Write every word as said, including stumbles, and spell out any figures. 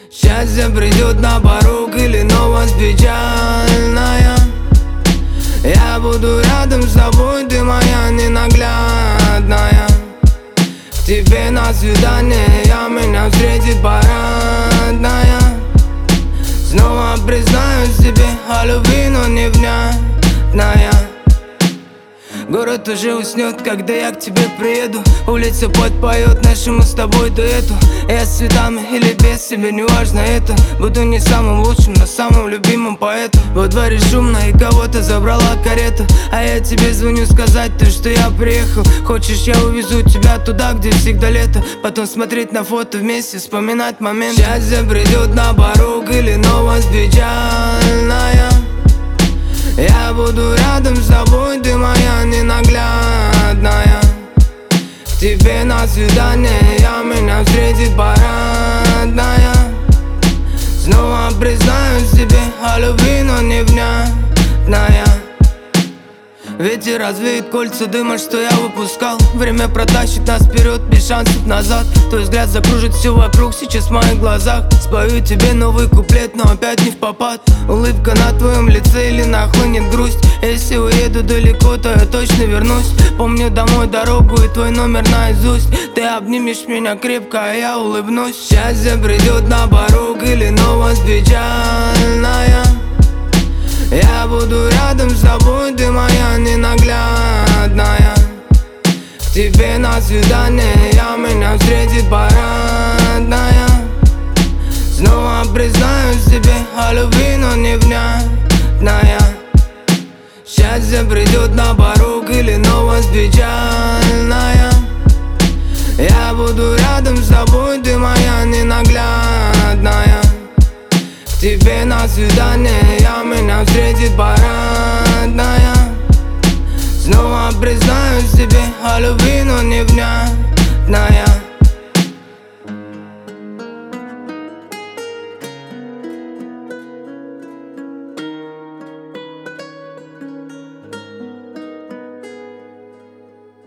Счастье придет на порог или новость печальная. Я буду рядом с тобой, ты моя ненаглядная. К тебе на свидание, я меня встретит парадная. Снова признаюсь тебе о любви, но не внятная. Город уже уснет, когда я к тебе приеду. Улица подпоет нашему с тобой дуэту. Я с цветами или без, тебе не важно это. Буду не самым лучшим, но самым любимым поэтом. Во дворе шумно и кого-то забрала карету. А я тебе звоню сказать то, что я приехал. Хочешь, я увезу тебя туда, где всегда лето. Потом смотреть на фото вместе, вспоминать момент. Счастье придет на порог или новость печальная. Я буду рядом с тобой, ты моя ненаглядная. К тебе на свидание, я меня встретит парадная. Снова признаюсь тебе о любви, но не внятная. Ветер развеет кольца дыма, что я выпускал. Время протащит нас вперед, без шансов назад. Твой взгляд закружит все вокруг, сейчас в моих глазах. Спою тебе новый куплет, но опять не впопад. Улыбка на твоем лице или нахлынет грусть. Если уеду далеко, то я точно вернусь. Помню домой дорогу и твой номер наизусть. Ты обнимешь меня крепко, а я улыбнусь. Счастье придет на порог или новость печальная. Я буду рядом с тобой, ты моя ненаглядная. К тебе на свидание, я меня встретит парадная. Снова признаюсь тебе о любви, но не внятная. Счастье придет на порог или новость печальная. Я буду рядом с тобой, ты моя ненаглядная. К тебе на свидание, я меня встретит парадная. Снова признаюсь тебе о любви, но не внятная.